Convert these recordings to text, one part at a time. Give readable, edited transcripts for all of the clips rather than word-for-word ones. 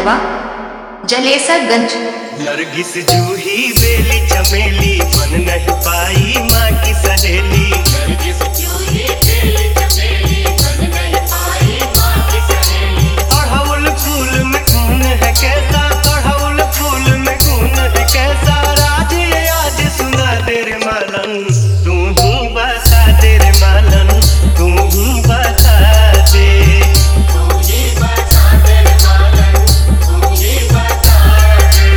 खंडवा जलेसरगंज। नरगिस जूही बेली चमेली बन नहीं पाई माँ की सहेली। नरगिस जूही बेली चमेली बन नहीं पाई माँ की सहेली। अड़हुल फूल में खून है कैसा, अड़हुल फूल में खून है कैसा, राज ये आज सुना तेरे मालन, तू ही बता तेरे मालन, तू ही बता दे। तू ही बता तेरे मालन, तू ही बता दे।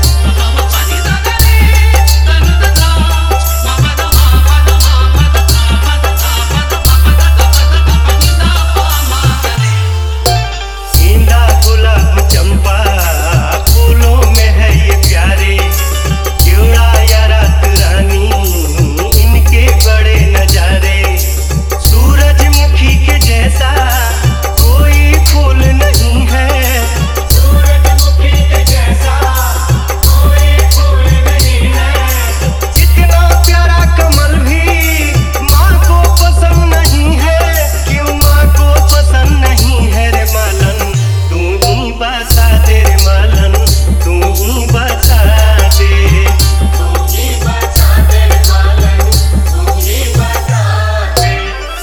गेंदा गुलाब चंपा फूलों में है ये प्यारे, क्योड़ा या रात रानी इनके बड़े नजारे। सूरजमुखी के जैसा कोई फूल नहीं है, सूरजमुखी के जैसा कोई फूल नहीं है। इतना प्यारा कमल भी माँ को पसंद नहीं है, क्यों माँ को पसंद नहीं है रे मालन, तू ही बता तेरे मालन, तू ही बता दे। तू ही बता तेरे मालन, तू ही बता दे।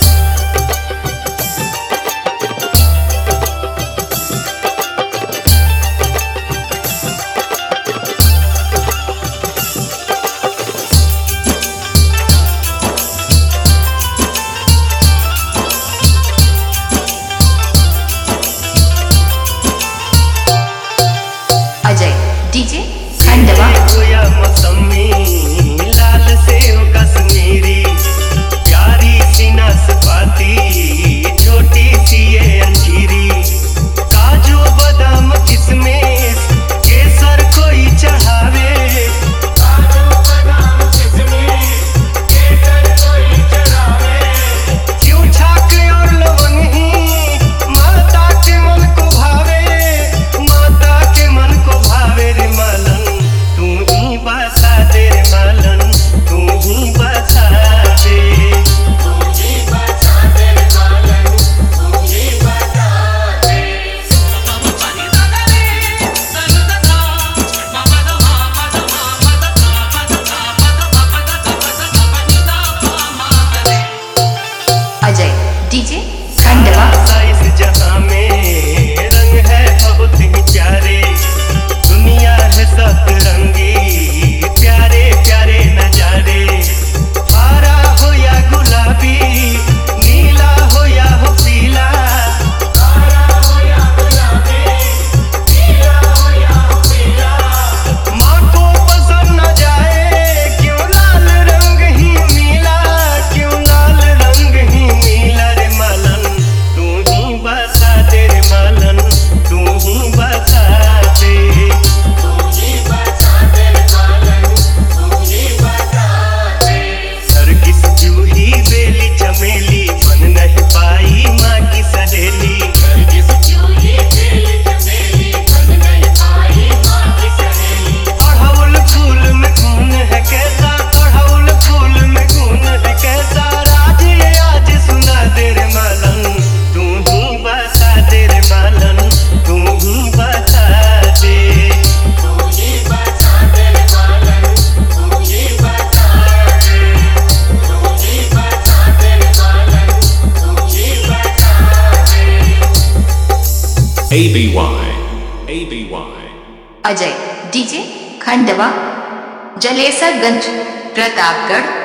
अजय डीजे खंडवा। गोया मौसमी लाल सेव कश्मीरी, प्यारी सी नाशपाती छोटी सी ये अंजीरी, काजू बादाम किशमिश केसर कोई चढ़ावे, काजू बादाम किशमिश केसर कोई चढ़ावे। क्यों छाक और लवंग ही माता के मन को भावे, माता के मन को भावे रे मालन, तू ही बता तेरे मालन, तू ही बता दे। तू ही बता तेरे मालन, तू ही बता दे। अजय डीजे खंडवा। इस जहां में रंग है बहुत ही प्यारे, दुनिया है सतरंगी प्यारे प्यारे नजारे। हरा हो या गुलाबी, नीला हो या हो पीला, हरा हो या गुलाबी, नीला हो या पीला। माँ को पसंद न जाए क्यों लाल रंग ही मीला, क्यों लाल रंग ही मीला रे मालन, तू ही बता तेरे मालन, तू ही बता दे। तू ही बता तेरे मालन, तू ही बता दे। नरगिस जूही बेली चमेली बन नहीं पाई माँ की सहेली। नरगिस जूही बेली चमेली बन नहीं पाई माँ की सहेली। अड़हुल फूल में खून है कैसा, अड़हुल फूल में खून है कैसा, राज ये आज सुना तेरे मालन, तू ही बता तेरे मालन, तू ही बता दे। तू ही बता तेरे मालन, तू ही बता दे। तू ही बता तेरे मालन, तू ही बता दे। ABY Ajay DJ Khandwa Jalesarganj Pratapgarh.